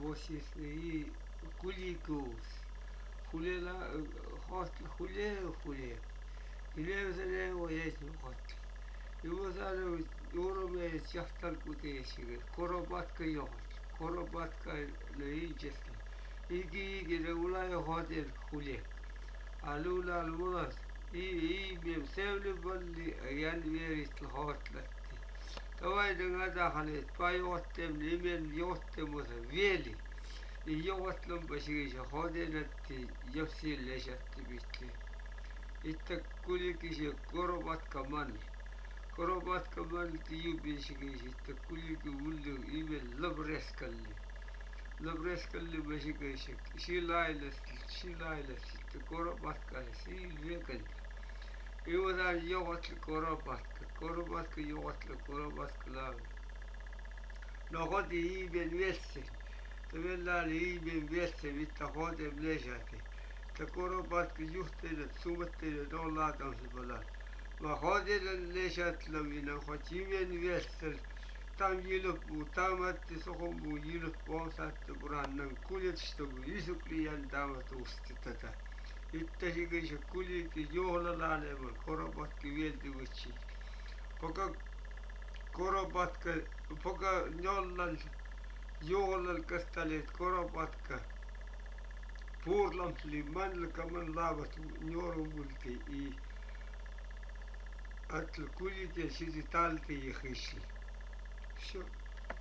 vosis i kulikus. Hulela hot hule. Ilevsele o yesu hot. Yuvasale yorome jahtal kuteshige. Korobatka yohot. Korobatka leijesle. Igi le ulay hotel hule. Alula almunas. I bim sevli balli ayan verit hotlatti. Tavaydan adahalet payottem limen yottem osa veli. Yotlam bashige hodelatti yafsil leshatti bitti. Itta kulikisi korobatka man. Korobatka man tiyu bishige itta kuliki ullu imen labreskalli. Labreskalli bashige shilailas itta korobatka silvekan. Iwada yogatl korobatka yogatl korobatka la. No hodi iben vesse. Tavella iben vesse vitta hode blejate. Ta korobatka juhtele sumattele dollatam sibala. Ma hodele lejat lamina hotimen vesse. Tam yilup tamatti sohombu yilup bonsat burannan kuljetstogu isukliyan damat ustitata. Ittasigaisa kuliki johlalaaleman korobatki vieltivuitsi. Poka njollal johlal kastalet korobatka. Puurlamsli manlkaman laavat njorumbulti i atl kuliki sisi talti jihisi. Все.